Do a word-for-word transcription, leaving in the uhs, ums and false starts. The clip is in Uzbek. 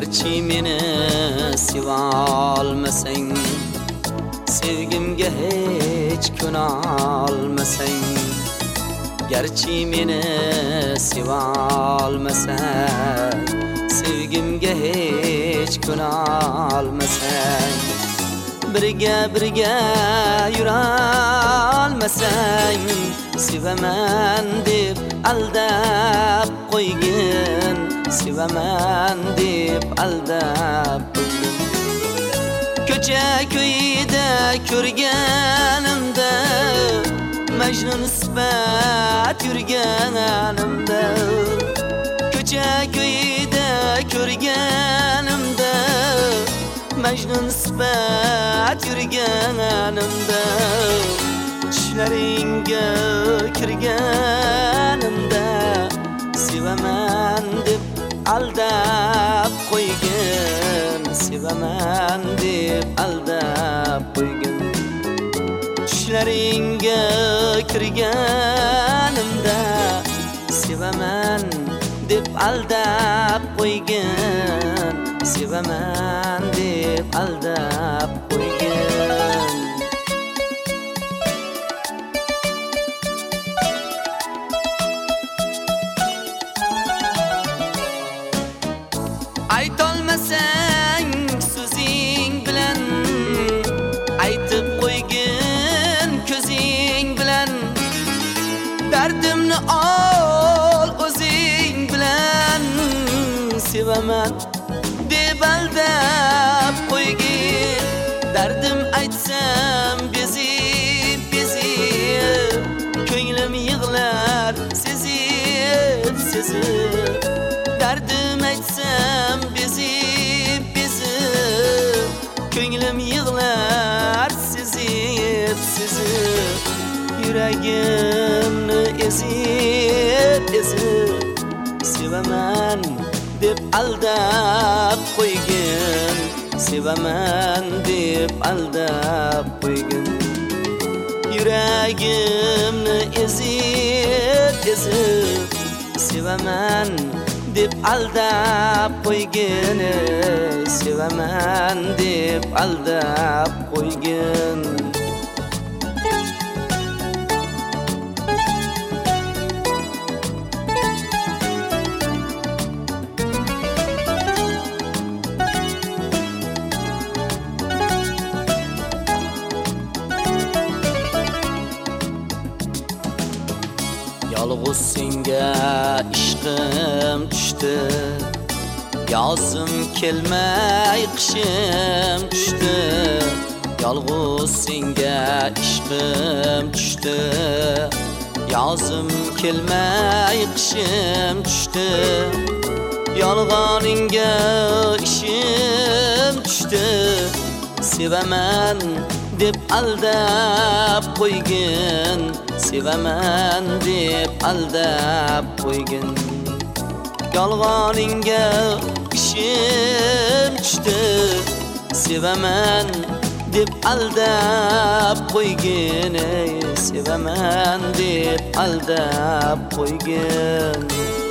Gerçi meni sevalmasang, sevgimga hech ko'nolmasang. Gerçi meni sevalmasang, sevgimga hech ko'nolmasang. Birga birga yurolmasang, sevaman deb aldab qo'ygin, sevaman deb aldab qo'ygin. Ko'cha ko'yida ko'rganimda, Majnun sifat yurganimda. Ko'cha ko'yida ko'rganimda, Majnun sifat yurganimda. Tushlaringga kirganimda, sevaman deb aldab qo'ygin, sevaman deb aldab qo'ygin. Tushlaringga kirganimda, sevaman deb aldab qo'ygin, sevaman deb aldab qo'ygin. Aytolmasang so'zing bilan, aytib qo'ygin ko'zing bilan. Dardimni ol o'zing bilan, sevaman deb aldab qo'ygin. Dardim aytsam bezib bezib, ko'nglim yig'lar sezib sezib. Dardim aytsam bezib bezib, ko'nglim yig'lar sezib sezib. Yuragimni ezib ezib, sevaman deb aldab qo'ygin, sevaman deb aldab qo'ygin. Yuragimni ezib ezib, sevaman deb aldab qo'ygin, sevaman deb aldab qo'ygin. Yolg'iz senga ishqim tushdi, yozim kelmay qishim tushdi. Yolg'iz senga ishqim tushdi, yozim kelmay qishim tushdi. Yolg'oningga ishim tushdi, sevaman deb aldab qo'ygin, sevaman deb aldab qo'ygin. Yolg'oningga ishim tushdi, sevaman deb aldab qo'ygin, sevaman deb aldab qo'ygin.